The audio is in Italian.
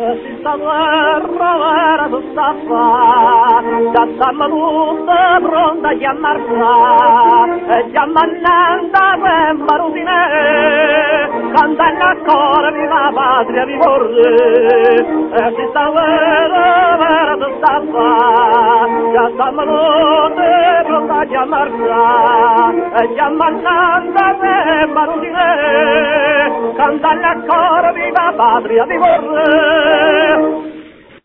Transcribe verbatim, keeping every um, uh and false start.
si sta guerra su sta fa, da sta manuta pronta a chiamarla, e chiamannanda per marutine, cantando ancora viva patria vi vorrei, e si sta guerra su sta fa, da sta manuta pronta a chiamarla, e chiamannanda per marutine, cantando ancora viva patria vi vorrei.